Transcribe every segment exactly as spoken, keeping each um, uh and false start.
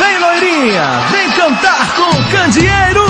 Vem, loirinha, vem cantar com o candeeiro.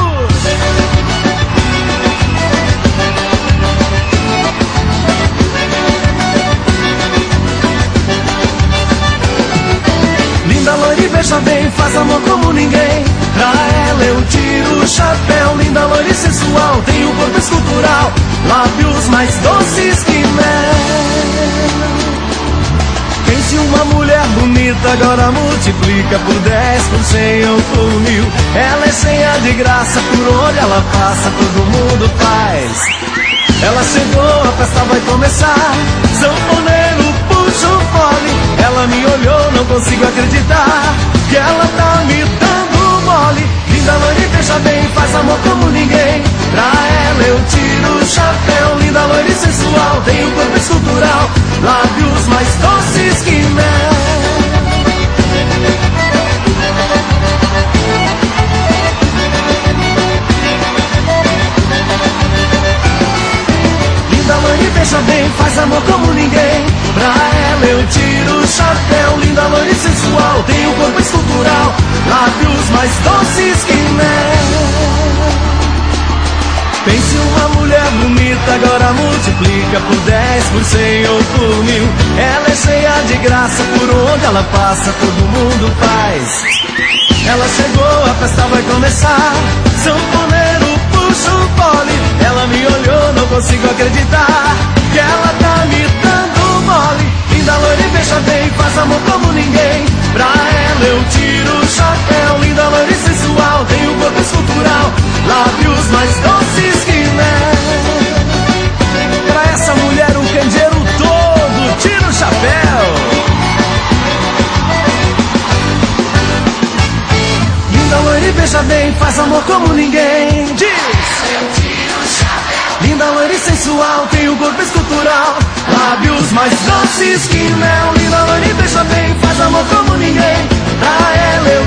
Linda loira, veja bem, faz amor como ninguém. Pra ela eu tiro o chapéu. Linda loira e sensual, tem um corpo escultural, lábios mais doces que mel. Pense uma mulher bonita, agora multiplica por dez, por cem ou por mil. Ela é cheia de graça, por onde ela passa todo mundo faz. Ela chegou, a festa vai começar. Sanfoneiro, puxa o fole. Ela me olhou, não consigo acreditar que ela tá me dando mole. Linda loira, veja bem, faz amor como ninguém. Pra ela eu tiro o chapéu. Linda loira e sensual, tem um corpo escultural, lábios mais doces que mel. Linda loira, veja bem, faz amor como ninguém. Pra ela eu tiro o chapéu. Linda loira e sensual, tem um corpo escultural, lábios mais doces que mel. Pense uma mulher bonita, agora multiplica por dez, por cem ou por mil. Ela é cheia de graça, por onde ela passa todo mundo faz. Ela chegou, a festa vai começar. Sanfoneiro, puxa o fole. Ela me olhou, não consigo acreditar que ela tá me dando mole. Linda loira, veja bem, faz amor como ninguém. Pra ela eu tiro o chapéu. Linda loira e sensual, tem um corpo escultural, lábios mais doces que mel. Pra essa mulher o candeeiro todo tira o chapéu. Linda loira, veja bem, faz amor como ninguém. Diz! Eu tiro o chapéu. Linda loira e sensual, tem um corpo escultural, lábios mais doces que mel. Linda loira, veja bem, faz amor como ninguém. Pra ela eu